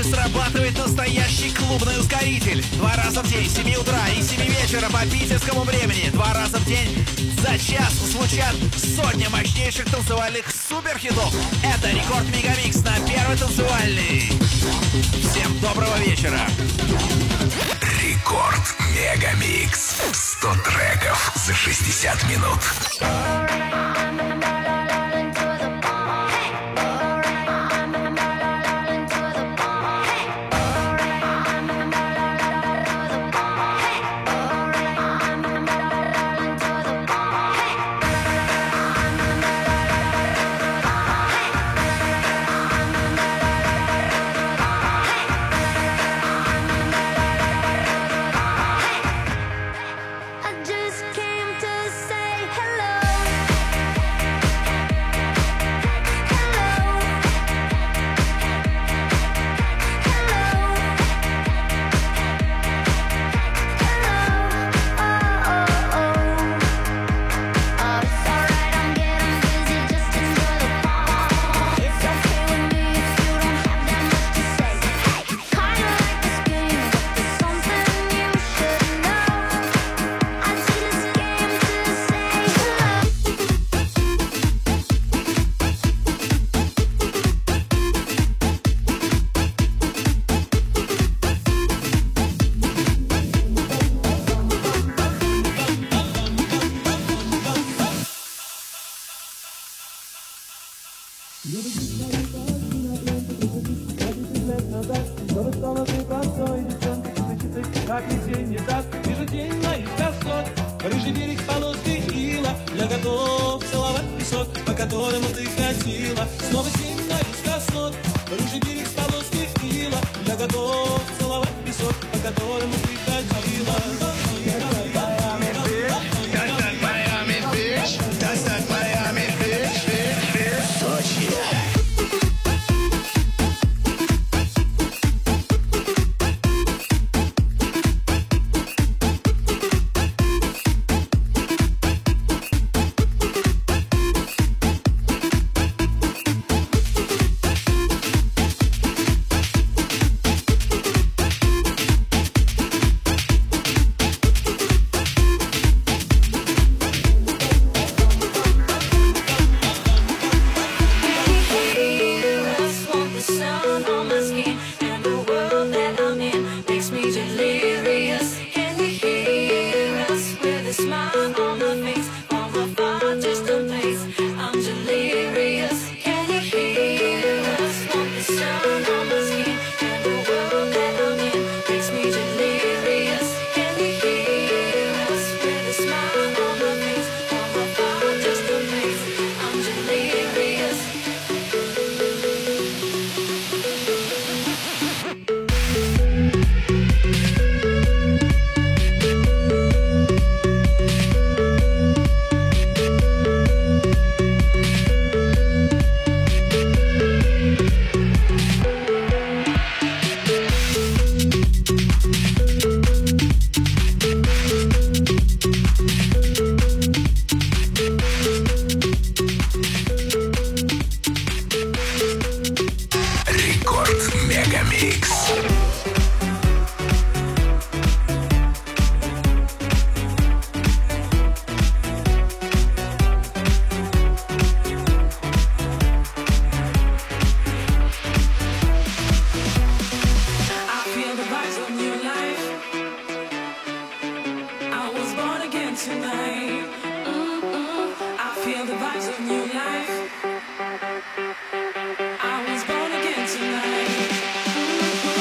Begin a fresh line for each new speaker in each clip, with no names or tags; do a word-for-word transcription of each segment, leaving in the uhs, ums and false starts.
срабатывает настоящий клубный ускоритель. Два раза в день, с семи утра и семи вечера по питерскому времени. Два раза в день за час звучат сотни мощнейших танцевальных суперхитов. Это Рекорд Мегамикс на Первый танцевальный. Всем доброго вечера.
Рекорд Мегамикс. сто треков за шестьдесят минут.
I was born again tonight.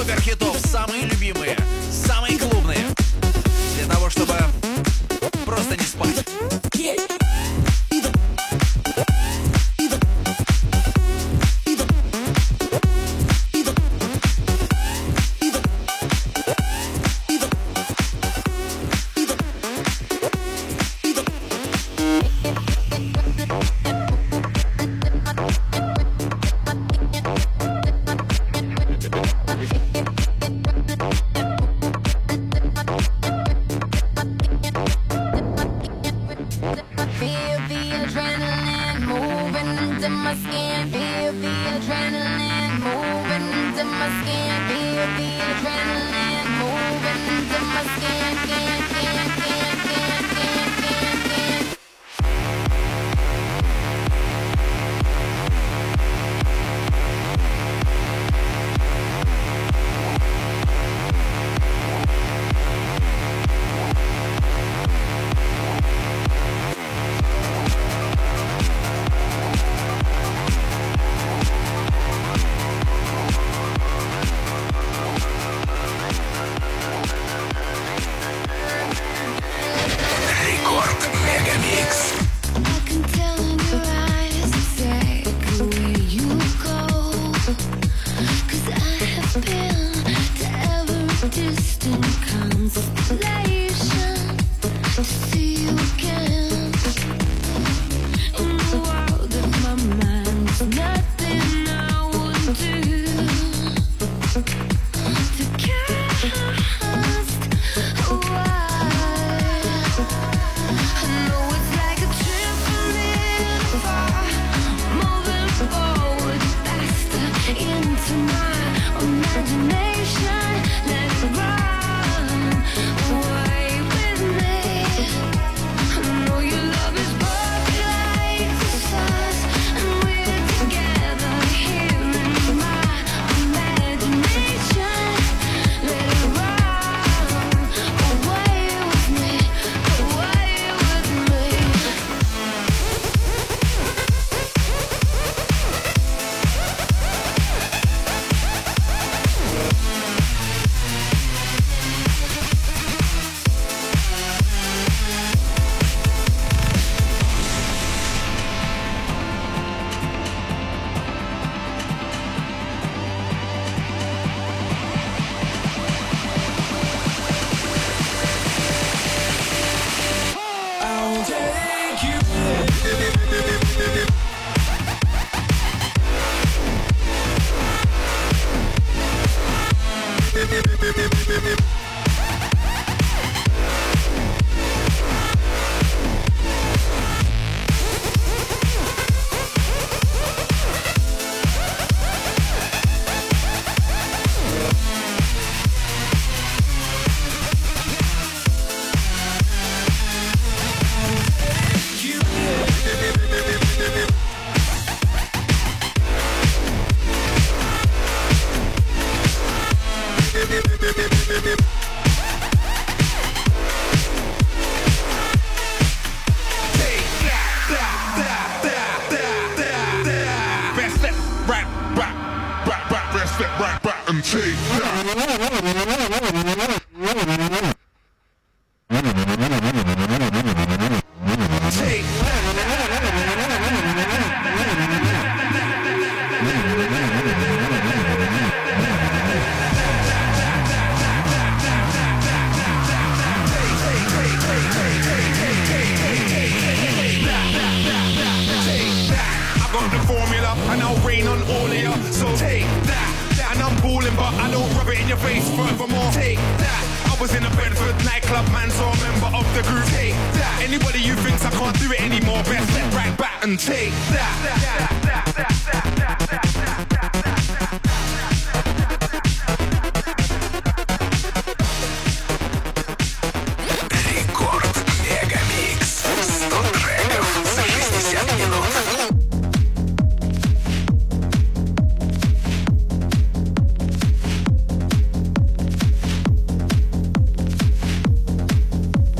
суперхитов, самые любимые, самые клубные. Для того, чтобы просто не спать.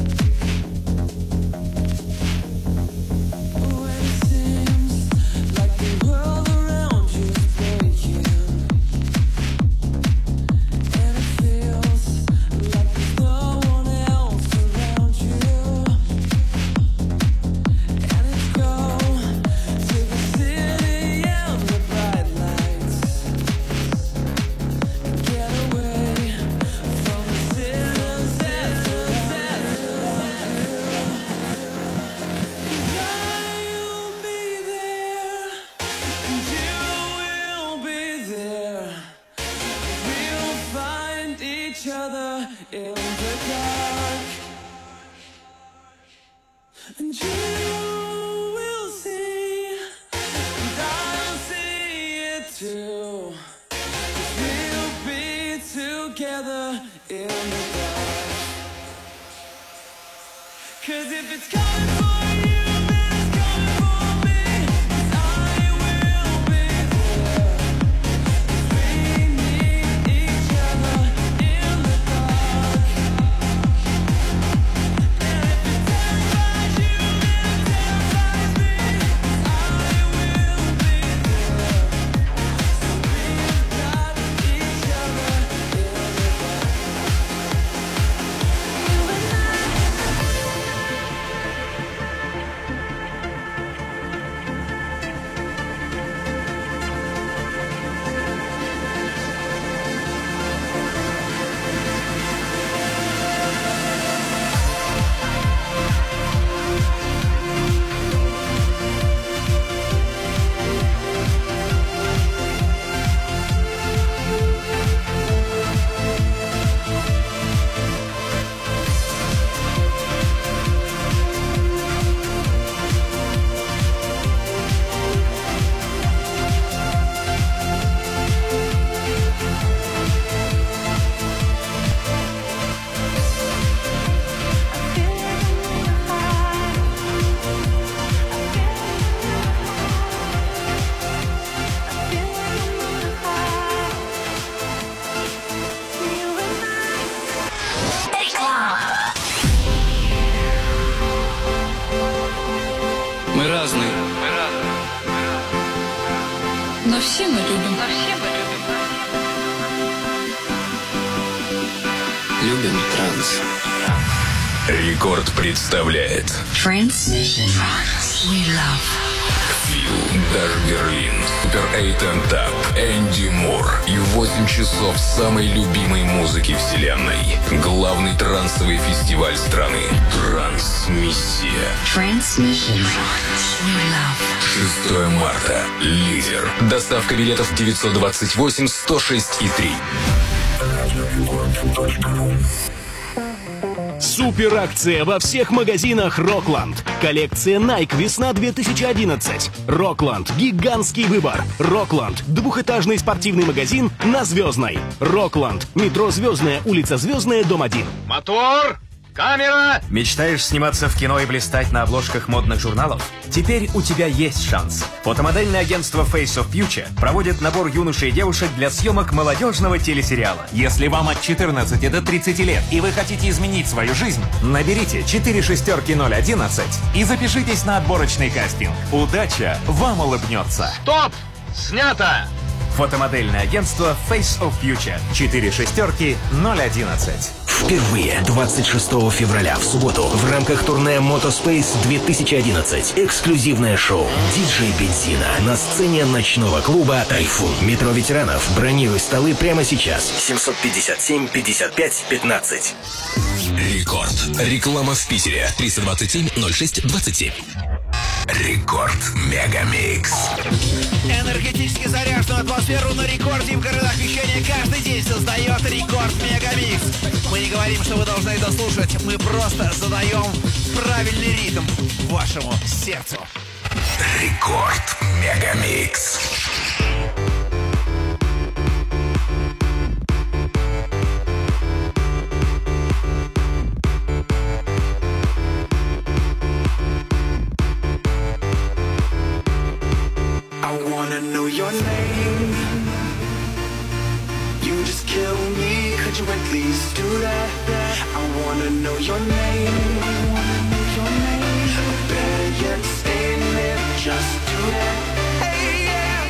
Like in the dark, and you will see, and I'll see it too. 'Cause we'll be together in the dark. 'Cause if it's coming for you, then it's coming for me. 'Cause I will be there. 'Cause we need each other in the dark. And if it terrifies you, then it terrifies me. 'Cause I will be there. So we've got each other in the dark. You and I.
Мы разные.
Но все мы любим.
Любим транс.
Рекорд представляет
Transmission. We love.
Фил, Даш Берлин, Супер восемь Тап, Энди Мур и восемь часов самой любимой музыки вселенной. Главный трансовый фестиваль страны. Трансмиссия.
Transmission. We love.
шестое марта. Лидер. Доставка билетов девятьсот двадцать восемь сто шесть и три.
Суперакция во всех магазинах Рокланд. Коллекция Nike весна две тысячи одиннадцать. Рокланд. Гигантский выбор. Рокланд. Двухэтажный спортивный магазин на Звездной. Рокланд. Метро Звездная, улица Звездная, дом один.
Мотор! Камера! Мечтаешь сниматься в кино и блистать на обложках модных журналов? Теперь у тебя есть шанс. Фотомодельное агентство Face of Future проводит набор юношей и девушек для съемок молодежного телесериала. Если вам от четырнадцати до тридцати лет и вы хотите изменить свою жизнь, наберите четыре шестерки ноль одиннадцать и запишитесь на отборочный кастинг. Удача вам улыбнется. Стоп! Снято! Фотомодельное агентство Face of Future. четыре шестерки ноль одиннадцать.
Впервые двадцать шестого февраля в субботу в рамках турне Moto-Space две тысячи одиннадцать эксклюзивное шоу «Диджей Бензина» на сцене ночного клуба «Тайфун». Метро ветеранов. Бронируй столы прямо сейчас. семьсот пятьдесят семь пятьдесят пять пятнадцать. Рекорд. Реклама в Питере. триста двадцать семь ноль шесть двадцать семь. Рекорд Мегамикс.
Энергетически заряженную атмосферу на рекорде в городах вещания каждый день создает Рекорд Мегамикс. Мы не говорим, что вы должны это слушать, мы просто задаем правильный ритм вашему сердцу.
Рекорд Мегамикс.
I wanna know your name. You just kill me, could you at least do that? I wanna know your name. I wanna know your name. Better yet, stay there, just do that. Hey, yeah.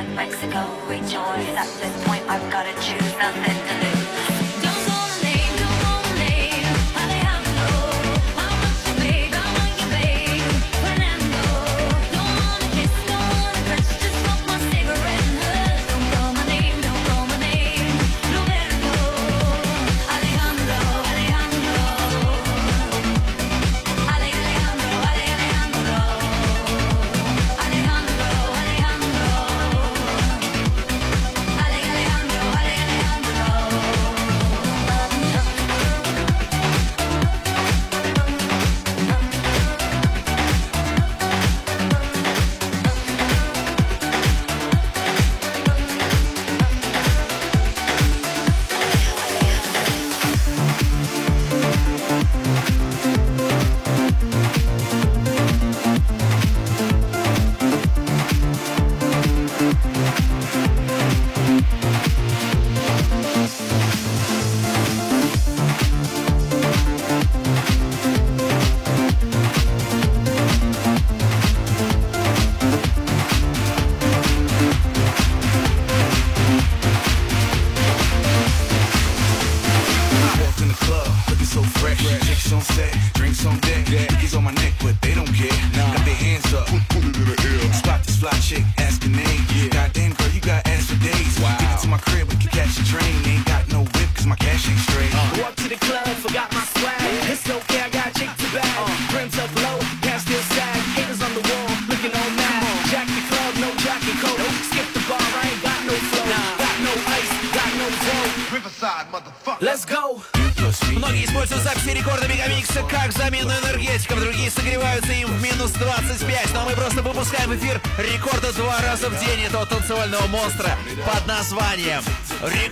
like Mexico. We join. At this point, I've gotta choose nothing to lose. Don't call my name, don't call my name. Alejandro, I want you, babe, I want you, babe. Fernando, don't wanna kiss, don't wanna touch, just smoke my cigarette and hush. Don't call my name, don't call my name. Roberto, Alejandro, Alejandro, Ale, Alejandro, Ale, Alejandro, Alejandro, Alejandro, Ale, Alejandro, Ale,
Walked in the club, looking so fresh. Chicks on set, drinks on deck. Niggas on my neck, but they don't care. Got their hands up, put it in the air. Spot this fly chick, ask her name. Goddamn girl, you got ass for days. Get into my crib, we can catch a train. Ain't got no whip, cause my cash ain't straight.
Walk to the club, forgot my swag. It's okay, I got chick to bag. Rims up low, gas still sag. Haters on the wall, looking all mad. Jack the club, no jacket coat. Skip the bar, I ain't got no flow. Got no ice, got no flow.
Riverside, motherfucker.
Let's go!
Многие используют записи рекорда Мегамикса как замену энергетиков, другие согреваются им в минус двадцать пять. Но мы просто выпускаем в эфир рекорда два раза в день этого танцевального монстра под названием